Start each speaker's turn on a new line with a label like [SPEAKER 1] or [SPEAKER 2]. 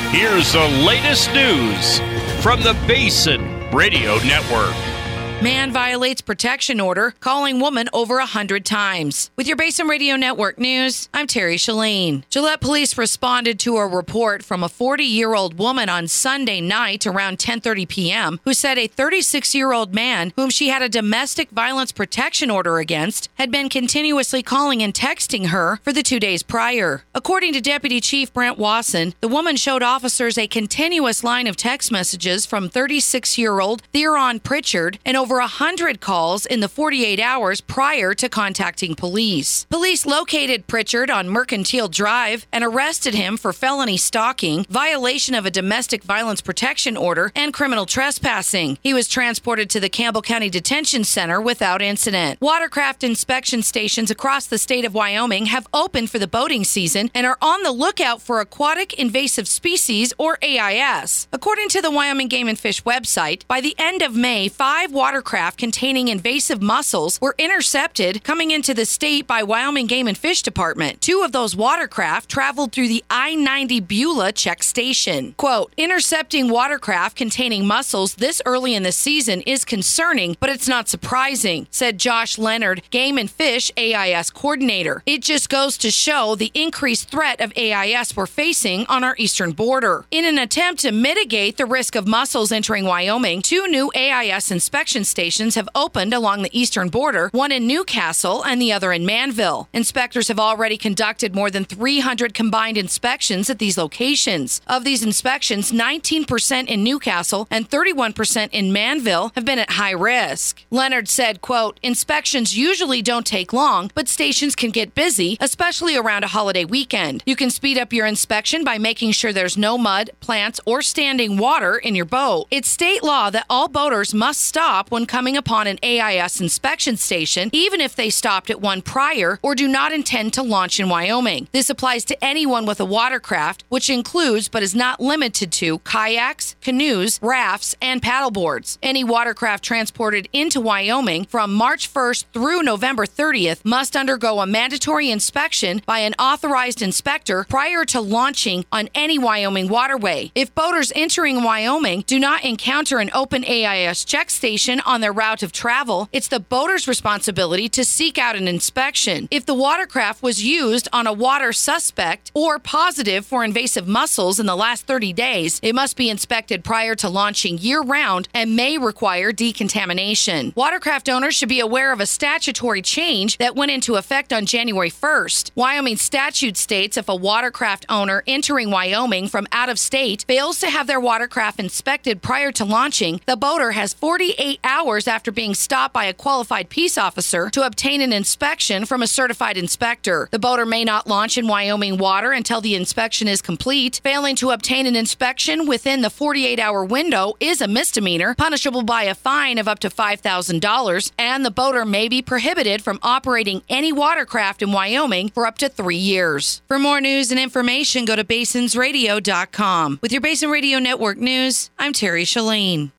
[SPEAKER 1] Here's the latest news from the Basin Radio Network.
[SPEAKER 2] Man violates protection order, calling woman over 100 times. With your Basin Radio Network news, I'm Terry Shalane. Gillette police responded to a report from a 40-year-old woman on Sunday night around 10:30 p.m. who said a 36-year-old man whom she had a domestic violence protection order against had been continuously calling and texting her for the 2 days prior. According to Deputy Chief Brent Wasson, the woman showed officers a continuous line of text messages from 36-year-old Theron Pritchard and over 100 calls in the 48 hours prior to contacting police. Police located Pritchard on Mercantile Drive and arrested him for felony stalking, violation of a domestic violence protection order, and criminal trespassing. He was transported to the Campbell County Detention Center without incident. Watercraft inspection stations across the state of Wyoming have opened for the boating season and are on the lookout for aquatic invasive species, or AIS. According to the Wyoming Game and Fish website, by the end of May, 5 watercraft containing invasive mussels were intercepted coming into the state by Wyoming Game and Fish Department. 2 of those watercraft traveled through the I-90 Beulah check station. Quote, intercepting watercraft containing mussels this early in the season is concerning, but it's not surprising, said Josh Leonard, Game and Fish AIS coordinator. It just goes to show the increased threat of AIS we're facing on our eastern border. In an attempt to mitigate the risk of mussels entering Wyoming, 2 new AIS inspection stations have opened along the eastern border, one in Newcastle and the other in Manville. Inspectors have already conducted more than 300 combined inspections at these locations. Of these inspections, 19% in Newcastle and 31% in Manville have been at high risk. Leonard said, quote, inspections usually don't take long, but stations can get busy, especially around a holiday weekend. You can speed up your inspection by making sure there's no mud, plants, or standing water in your boat. It's state law that all boaters must stop when coming upon an AIS inspection station, even if they stopped at one prior or do not intend to launch in Wyoming. This applies to anyone with a watercraft, which includes but is not limited to kayaks, canoes, rafts, and paddleboards. Any watercraft transported into Wyoming from March 1st through November 30th must undergo a mandatory inspection by an authorized inspector prior to launching on any Wyoming waterway. If boaters entering Wyoming do not encounter an open AIS check station on their route of travel, it's the boater's responsibility to seek out an inspection. If the watercraft was used on a water suspect or positive for invasive mussels in the last 30 days, it must be inspected prior to launching year-round and may require decontamination. Watercraft owners should be aware of a statutory change that went into effect on January 1st. Wyoming statute states if a watercraft owner entering Wyoming from out of state fails to have their watercraft inspected prior to launching, the boater has 48 hours after being stopped by a qualified peace officer to obtain an inspection from a certified inspector. The boater may not launch in Wyoming water until the inspection is complete. Failing to obtain an inspection within the 48-hour window is a misdemeanor, punishable by a fine of up to $5,000, and the boater may be prohibited from operating any watercraft in Wyoming for up to 3 years. For more news and information, go to basinsradio.com. With your Basin Radio Network news, I'm Terry Shalane.